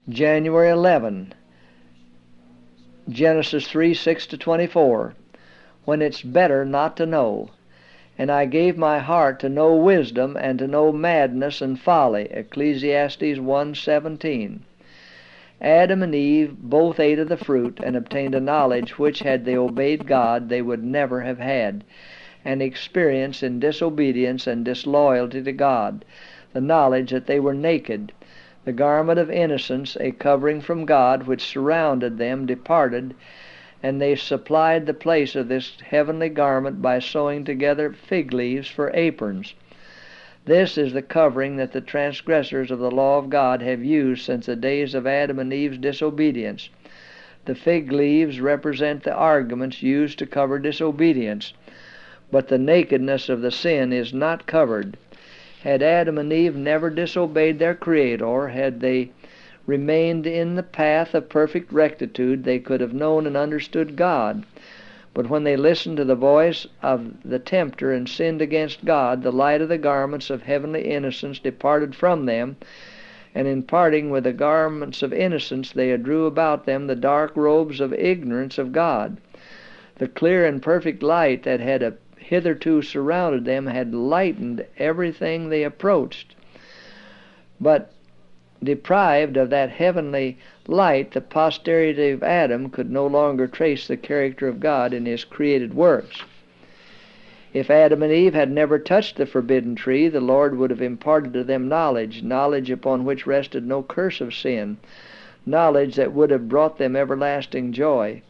January 11, Genesis 3:6-24, when it's better not to know. And I gave my heart to know wisdom, and to know madness and folly. Ecclesiastes 1:17. Adam and Eve both ate of the fruit, and obtained a knowledge which, had they obeyed God, they would never have had, an experience in disobedience and disloyalty to God, the knowledge that they were naked. The garment of innocence, a covering from God, which surrounded them, departed, and they supplied the place of this heavenly garment by sewing together fig leaves for aprons. This is the covering that the transgressors of the law of God have used since the days of Adam and Eve's disobedience. The fig leaves represent the arguments used to cover disobedience, but the nakedness of the sin is not covered. Had Adam and Eve never disobeyed their Creator, had they remained in the path of perfect rectitude, they could have known and understood God. But when they listened to the voice of the tempter and sinned against God, the light of the garments of heavenly innocence departed from them, and in parting with the garments of innocence they drew about them the dark robes of ignorance of God. The clear and perfect light that had hitherto surrounded them had lightened everything they approached. But deprived of that heavenly light, the posterity of Adam could no longer trace the character of God in his created works. If Adam and Eve had never touched the forbidden tree, the Lord would have imparted to them knowledge upon which rested no curse of sin, knowledge that would have brought them everlasting joy.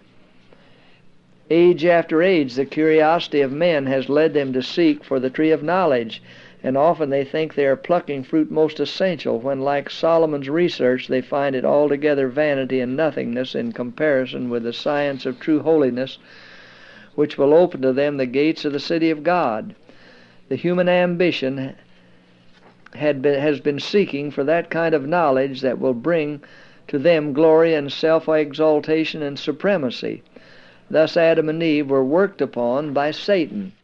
Age after age, the curiosity of men has led them to seek for the tree of knowledge, and often they think they are plucking fruit most essential, when, like Solomon's research, they find it altogether vanity and nothingness in comparison with the science of true holiness, which will open to them the gates of the city of God. The human ambition has been seeking for that kind of knowledge that will bring to them glory and self-exaltation and supremacy. Thus Adam and Eve were worked upon by Satan.